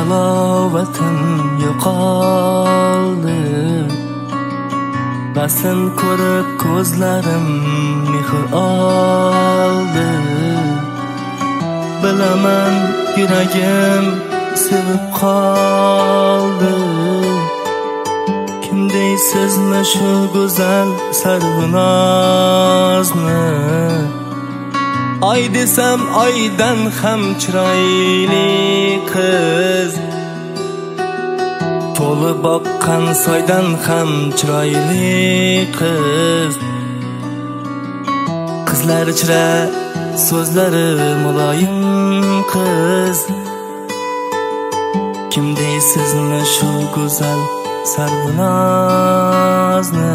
halovatim yo'qoldi. Basın ko'rib ko'zlarim mehr oldi. Bilaman yuragim sevib qoldi. Kim deysizmi shu go'zal sarvinozni? Ay desam aydan ham chiroyli qiz, to'li boqqan soydan ham chiroyli qiz. Qizlar ichra so'zlari muloyim qiz. Kim deysizmi shu go'zal sarvinozni?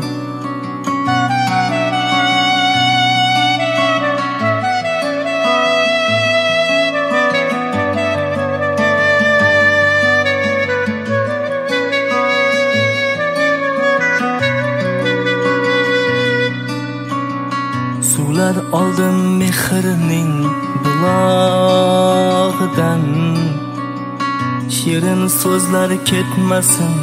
Suvlar oldim mehrning bulog'idan, shirin so'zlar ketmasin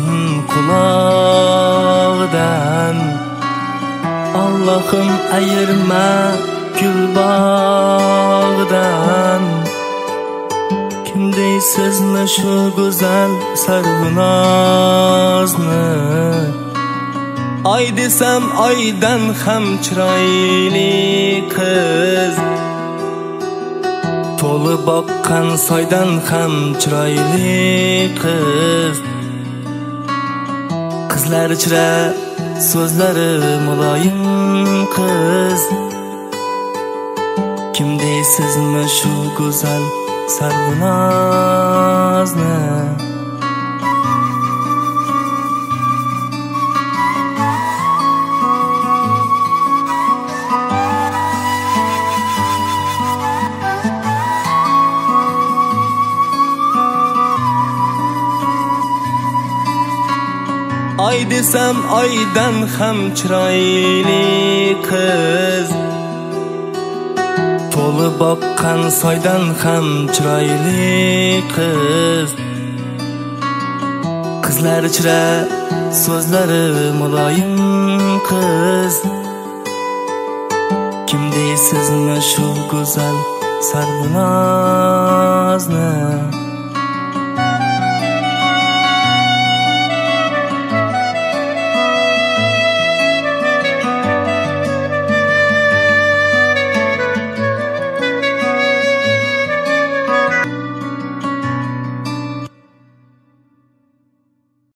qulog'idan. Allohim ayirma gul bog'idan. Kim deysizmi shu go'zal sarvinozni? Ay desam aydan ham chiroyli qiz, to'li boqqan soydan ham chiroyli qiz. Qizlar ichra so'zlari muloyim qiz. Kim deysizmi shu go'zal sarvinozni? Ay desam aydan ham chiroyli qiz, to'li boqqan soydan ham chiroyli qiz. Qizlar ichra so'zlari muloyim qiz. Kim deysizmi shu go'zal sarvinozni?